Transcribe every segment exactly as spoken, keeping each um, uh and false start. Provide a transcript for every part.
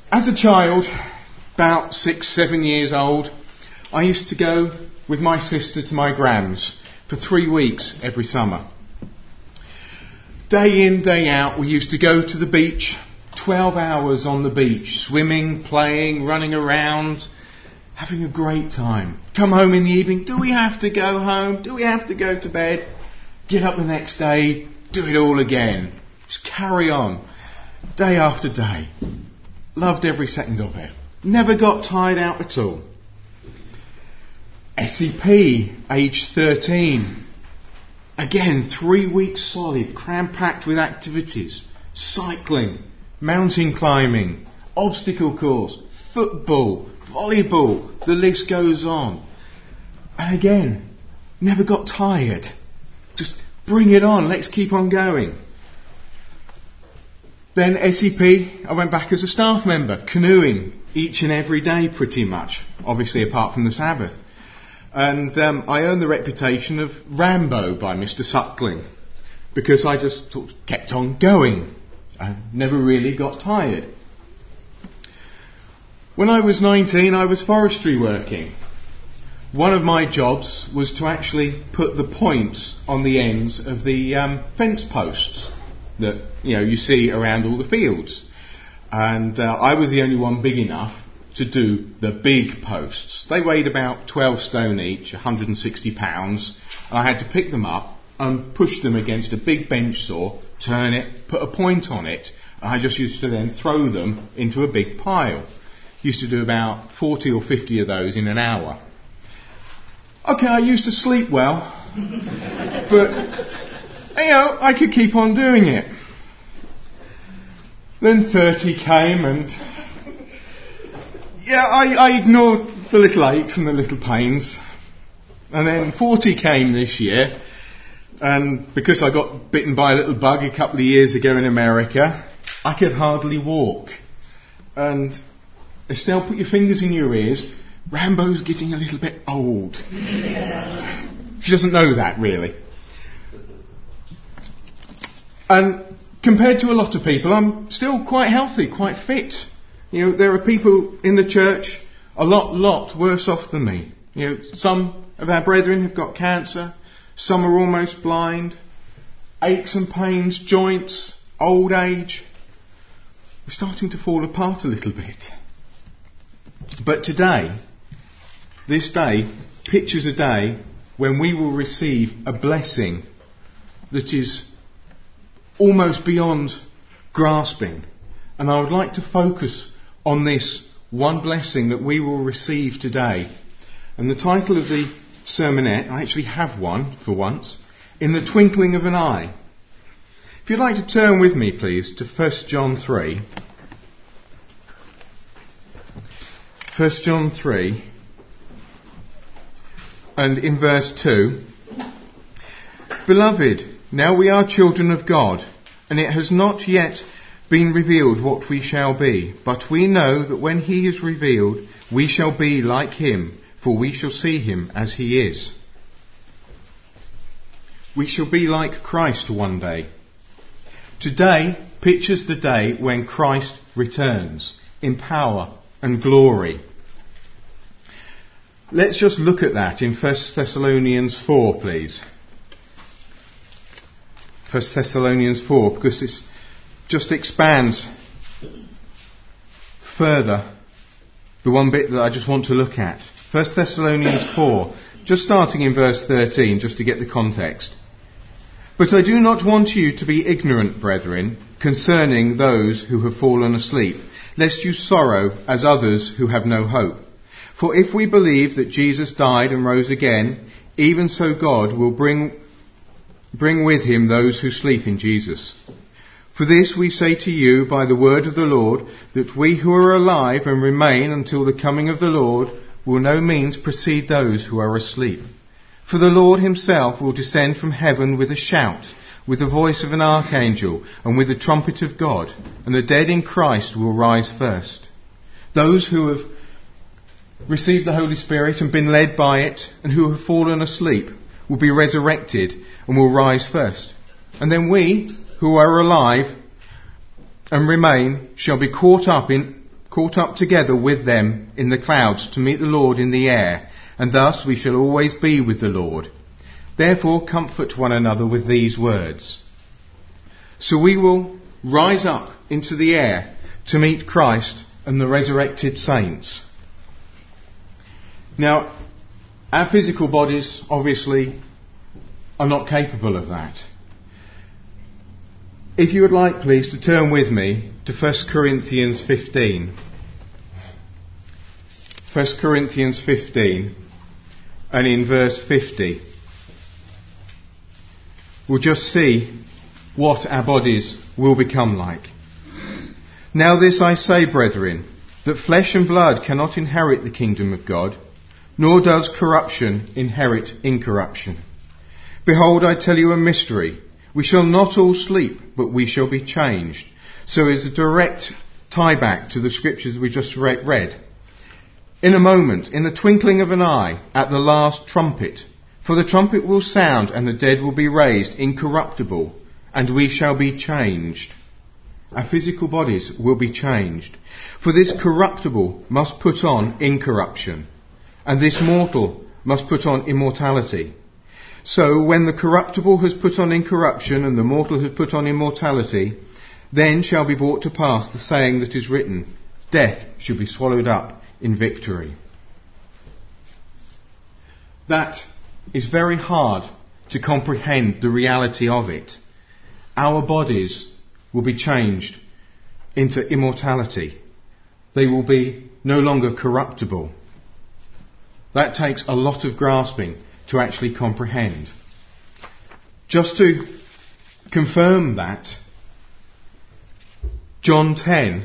As a child, about six, seven years old, I used to go with my sister to my grand's for three weeks every summer. Day in, day out, we used to go to the beach, twelve hours on the beach, swimming, playing, running around, having a great time. Come home in the evening, do we have to go home? Do we have to go to bed? Get up the next day, do it all again. Just carry on, day after day. Loved every second of it. Never got tired out at all. S E P, age thirteen. Again, three weeks solid, cram-packed with activities. Cycling, mountain climbing, obstacle course, football, volleyball, the list goes on. And again, never got tired. Just bring it on, let's keep on going. Then S E P, I went back as a staff member, canoeing each and every day pretty much, obviously apart from the Sabbath. And um, I earned the reputation of Rambo by Mister Suckling, because I just sort of kept on going. I never really got tired. When I was nineteen, I was forestry working. One of my jobs was to actually put the points on the ends of the um, fence posts that you know you see around all the fields, and uh, I was the only one big enough to do the big posts. They weighed about twelve stone each, one hundred sixty pounds, and I had to pick them up and push them against a big bench saw, turn it, put a point on it, and I just used to then throw them into a big pile. Used to do about forty or fifty of those in an hour. Okay, I used to sleep well, but you know, I could keep on doing it. Then thirty came and yeah, I, I ignored the little aches and the little pains. And then forty came this year, and because I got bitten by a little bug a couple of years ago in America, I could hardly walk. And Estelle, put your fingers in your ears, Rambo's getting a little bit old. She doesn't know that really. And compared to a lot of people, I'm still quite healthy, quite fit. You know, there are people in the church a lot, lot worse off than me. You know, some of our brethren have got cancer, some are almost blind, aches and pains, joints, old age. We're starting to fall apart a little bit. But today, this day, pictures a day when we will receive a blessing that is almost beyond grasping. And I would like to focus on this one blessing that we will receive today. And the title of the sermonette, I actually have one for once, In the Twinkling of an Eye. If you'd like to turn with me, please, to First John three. First John three, and in verse two. Beloved, now we are children of God, and it has not yet been revealed what we shall be. But we know that when he is revealed, we shall be like him, for we shall see him as he is. We shall be like Christ one day. Today pictures the day when Christ returns in power and glory. Let's just look at that in First Thessalonians four, please. First Thessalonians four, because it just expands further the one bit that I just want to look at. First Thessalonians four, just starting in verse thirteen, just to get the context. But I do not want you to be ignorant, brethren, concerning those who have fallen asleep, lest you sorrow as others who have no hope. For if we believe that Jesus died and rose again, even so God will bring bring with him those who sleep in Jesus. For this we say to you by the word of the Lord, that we who are alive and remain until the coming of the Lord will no means precede those who are asleep. For the Lord himself will descend from heaven with a shout, with the voice of an archangel, and with the trumpet of God, and the dead in Christ will rise first. Those who have received the Holy Spirit and been led by it, and who have fallen asleep, will be resurrected and will rise first. And then we, who are alive and remain, shall be caught up in caught up together with them in the clouds to meet the Lord in the air, and thus we shall always be with the Lord. Therefore comfort one another with these words. So we will rise up into the air to meet Christ and the resurrected saints. Now, our physical bodies obviously are not capable of that. If you would like, please, to turn with me to First Corinthians fifteen. First Corinthians fifteen, and in verse fifty, we'll just see what our bodies will become like. Now this I say, brethren, that flesh and blood cannot inherit the kingdom of God, nor does corruption inherit incorruption. Behold, I tell you a mystery. We shall not all sleep, but we shall be changed. So is a direct tie back to the scriptures we just read. In a moment, in the twinkling of an eye, at the last trumpet. For the trumpet will sound, and the dead will be raised incorruptible, and we shall be changed. Our physical bodies will be changed. For this corruptible must put on incorruption, and this mortal must put on immortality. So when the corruptible has put on incorruption, and the mortal has put on immortality, then shall be brought to pass the saying that is written, death shall be swallowed up in victory. That is very hard to comprehend the reality of it. Our bodies will be changed into immortality. They will be no longer corruptible. That takes a lot of grasping to actually comprehend. Just to confirm that, John ten,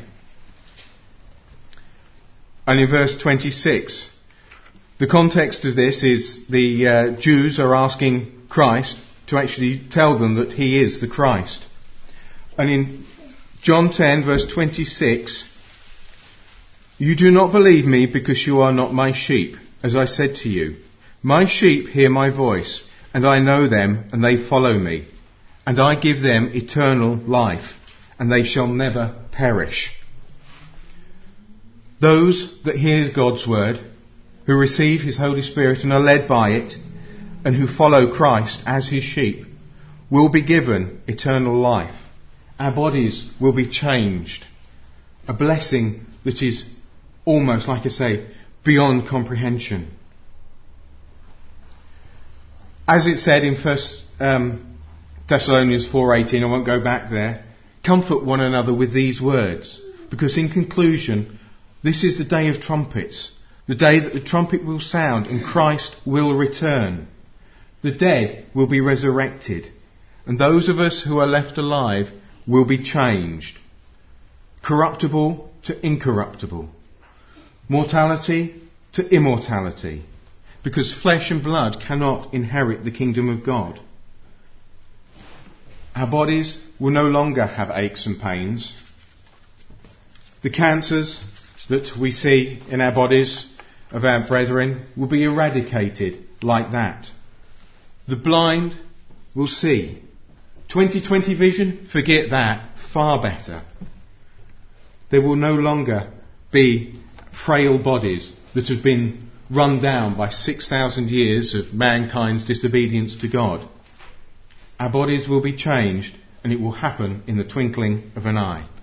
and in verse twenty-six, the context of this is the uh, Jews are asking Christ to actually tell them that he is the Christ. And in John ten, verse twenty-six, you do not believe me because you are not my sheep, as I said to you. My sheep hear my voice, and I know them, and they follow me. And I give them eternal life, and they shall never perish. Those that hear God's word, who receive his Holy Spirit and are led by it, and who follow Christ as his sheep, will be given eternal life. Our bodies will be changed. A blessing that is almost, like I say, beyond comprehension. As it said in First um, Thessalonians four eighteen, I won't go back there, comfort one another with these words, because in conclusion, this is the day of trumpets, the day that the trumpet will sound and Christ will return. The dead will be resurrected, and those of us who are left alive will be changed. Corruptible to incorruptible. Mortality to immortality. Because flesh and blood cannot inherit the kingdom of God. Our bodies will no longer have aches and pains. The cancers that we see in our bodies of our brethren will be eradicated like that. The blind will see. twenty twenty vision, forget that, far better. There will no longer be frail bodies that have been run down by six thousand years of mankind's disobedience to God. Our bodies will be changed, and it will happen in the twinkling of an eye.